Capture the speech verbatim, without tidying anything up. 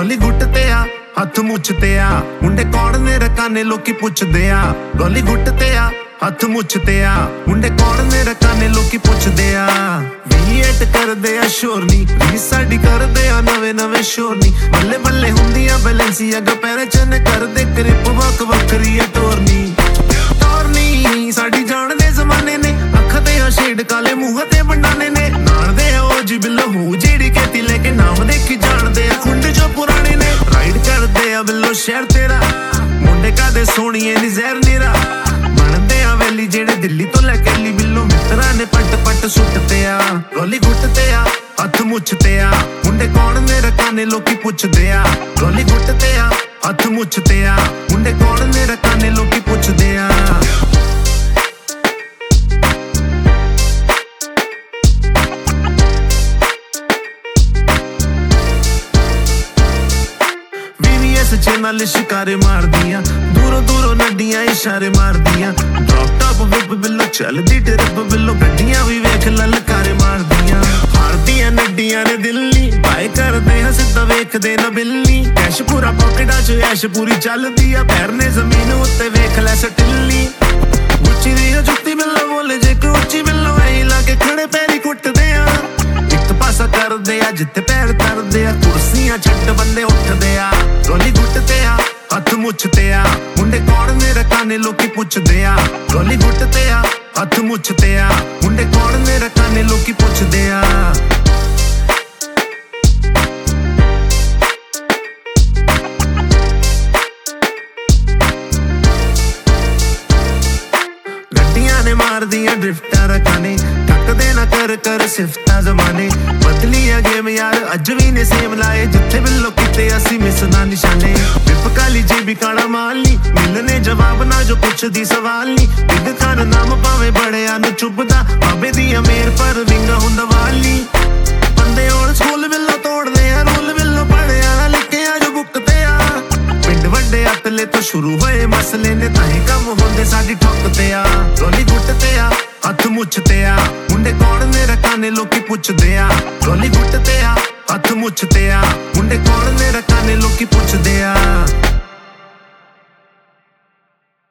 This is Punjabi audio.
ਗੋਲੀ ਗੁੱਟ ਤੇ ਆ ਹੱਥ ਮੁੱਛ ਤੇ ਆ ਮੁੰਡੇ ਕੌਣ ਨੇ ਰਕਾਨੇ ਲੋਕੀ ਪੁੱਛਦੇ ਆ ਗੋਲੀ ਗੁੱਟ ਤੇ ਆ ਹੱਥ ਮੁੱਛ ਤੇ ਆ ਮੁੰਡੇ ਕੌਣ ਨੇ ਰਕਾਨੇ ਲੋਕੀ ਪੁੱਛਦੇ ਆ ਵੀਏਟ ਕਰਦੇ ਆ ਸ਼ੋਰ ਨੀ ਰੀ ਸਾਡੀ ਕਰਦੇ ਆ ਨਵੇਂ ਨਵੇਂ ਸ਼ੋਰ ਨੀ ਬੱਲੇ ਬੱਲੇ ਹੁੰਦੀਆਂ ਬੈਲੈਂਸੀਆਗਾ ਪੈਰਾਂ ਚੰਨ ਕਰਦੇ ਕ੍ਰਿਪ ਵੱਖ ਵੱਖਰੀ ਆ ਟੋਰਨੀ ਟੋਰਨੀ ਸਾਡੀ ਜਾਣ ਦੇ ਜ਼ਮਾਨੇ ਨੇ ਅੱਖ ਤੇ ਆ ਸ਼ੇਡ ਕਾਲੇ ਮੂੰਹ ਤੇ ਬੰਡਾਨੇ ਨੇ ਨਾਲ ਦੇ ਆ ਉਹ ਜੀ ਬਿੱਲੋ ਹੋ ਜਿਹੜੀ ਖੇਤੀ ਲੈ ਕੇ ਨਾਮ ਦੇਖੀ ਜਾਣਦੇ ਆ ਖੁੰਡ ਜੋ ਪੁਰਾਣੇ ਨੇ ਰਾਈਡ ਕਰਦੇ ਆ ਬਿੱਲੋ ਸ਼ਹਿਰ ਤੇਰਾ ਮੁੰਡੇ ਕਾਦੇ ਸੋਹਣੀਏ ਨੀ ਜ਼ਹਿਰ ਨੀਰਾ ਬਣਦੇ ਆ ਵੈਲੀ ਜਿਹੜੇ ਦਿੱਲੀ ਤੋਂ ਲੈ ਕੇ ਲੀ ਬਿੱਲੋ ਮਿੱਤਰਾਂ ਨੇ ਪੱਟ ਪੱਟ ਸੁੱਟਦੇ ਆ ਗੋਲੀ ਗੁੱਟ ਤੇ ਆ ਹੱਥ ਮੁੱਛ ਤੇ ਆ ਮੁੰਡੇ ਕੌਣ ਨੇ ਰਕਾਨੇ ਲੋਕੀ ਪੁੱਛਦੇ ਆ ਗੋਲੀ ਗੁੱਟ ਤੇ ਆ ਹੱਥ ਮੁੱਛ ਤੇ ਆ ਮੁੰਡੇ ਕੌਣ ਨੇ ਰਕਾਨੇ ਲੋਕੀ ਪੁੱਛਦੇ ਆ ਸੱਚੇ ਨਾਲ ਸ਼ਿਕਾਰੇ ਮਾਰਦੀਆਂ ਦੂਰੋਂ ਦੂਰੋਂ ਨੱਡੀਆਂ ਇਸ਼ਾਰੇ ਮਾਰਦੀਆਂ ਡ੍ਰੌਪ ਟਾਪ ਵਿਪ ਬਿੱਲੋ ਚੱਲਦੀ ਟਰਿਪ ਬਿੱਲੋ ਗੱਡੀਆਂ ਵੀ ਵੇਖ ਲਲਕਾਰੇ ਮਾਰਦੀਆਂ ਹਾਰਦੀਆਂ ਨੱਡੀਆਂ ਨੇ ਦਿੱਲੀ ਬਾਏ ਕਰਦੇ ਹਾਂ ਸਿੱਧਾ ਵੇਖਦੇ ਨਾ ਬਿੱਲੀ ਕੈਸ਼ ਪੂਰਾ ਪੌਕਟਾਂ ਚ ਐਸ਼ ਪੂਰੀ ਚੱਲਦੀ ਆ ਪੈਰ ਨੇ ਜ਼ਮੀਨ ਉੱਤੇ ਵੇਖ ਲੈ ਸਟਿੱਲੀ ਉੱਚੀ ਦੀ ਜੁੱਤੀ ਬਿੱਲੋ ਬੋਲੇ ਜੇ ਕਿ ਉੱਚੀ ਬਿੱਲੋ ਐ ਲਾ ਕੇ ਖੜੇ ਪੈਰੀ ਕੁੱਟਦੇ ਆ ਇੱਕ ਪਾਸਾ ਕਰਦੇ ਆ ਜਿੱਥੇ ਪੈਰ ਤਰਦੇ ਆ ਕੁਰਸੀਆਂ ਛੱਡ ਬੰਦੇ ਉੱਠਦੇ ਆ ਗੋਲੀ ਗੁੱਟ ਤੇ ਆ ਹੱਥ ਮੁੱਛ ਤੇ ਆ ਮੁੰਡੇ ਕੌਣ ਨੇ ਰਕਾਨੇ ਲੋਕੀ ਪੁੱਛਦੇ ਆ ਗੋਲੀ ਗੁੱਟ ਤੇ ਆ ਹੱਥ ਮੁੱਛ ਤੇ ਆ ਮੁੰਡੇ ਕੌਣ ਨੇ ਰਕਾਨੇ ਲੋਕੀ ਪੁੱਛਦੇ ਆ ਗੱਡੀਆਂ ਨੇ ਮਾਰਦੀਆਂ ਡ੍ਰਿਫਟਾਂ ਰਕਾਨੇ ਟੱਕਦੇ ਨਾ ਕਰ ਕਰ ਸਿਫਤਾਂ ਜ਼ਮਾਨੇ ਬਦਲੀ ਆ ਗੇਮ ਯਾਰ ਅੱਜ ਵੀ ਨੇ ਸੇਮ ਲਾਏ ਜਿੱਥੇ ਬਿੱਲੋ ਕਿਤੇ ਅਸੀਂ ਮਿਸ ਨਾ ਨਿਸ਼ਾਨੇ ਵਿਪ ਕਾਲੀ ਜੀ ਵੀ ਕਾਲਾ ਮਾਲ ਨੀ ਮਿਲਨੇ ਜਵਾਬ ਨਾ ਜੋ ਪੁੱਛਦੀ ਸਵਾਲ ਨੀ ਬਿੱਗ ਖਾਨ ਨਾਮ ਭਾਵੇਂ ਬੜਿਆਂ ਨੂੰ ਚੁੱਭਦਾ ਬਾਬੇ ਦੀ ਅਮੀਰ ਪਰ ਵਿੰਗਾ ਹੁੰਦਾ ਵਾਲੀ ਬੰਦੇ ਹੁਣ ਸਕੂਲ ਬਿੱਲੋ ਤੋੜਦੇ ਆ ਰੂਲ ਬਿੱਲੋ ਪੜਿਆ ਲਿਖਿਆ ਜੋ ਬੁੱਕ ਤੇ ਆ ਪਿੰਡ ਵੱਡੇ ਅਤਲੇ ਤੋਂ ਸ਼ੁਰੂ ਹੋਏ ਮਸਲੇ ਨੇ ਤਾਂ ਹੀ ਕੰਮ ਹੁੰਦੇ ਸਾਡੀ ਠੁੱਕ ਤੇ ਆ ਗੋਲੀ ਗੁੱਟ ਤੇ ਆ ਹੱਥ ਮੁੱਛ ਤੇ ਆ ਮੁੰਡੇ ਕੌਣ ਨੇ ਰਕਾਨੇ ਲੋਕੀ ਪੁੱਛਦੇ ਆ ਗੋਲੀ ਗੁੱਟ ਤੇ ਆ ਹੱਥ ਮੁੱਛ ਤੇ ਆ ਮੁੰਡੇ ਕੌਣ ਨੇ ਰਕਾਨੇ ਲੋਕੀ ਪੁੱਛਦੇ ਆ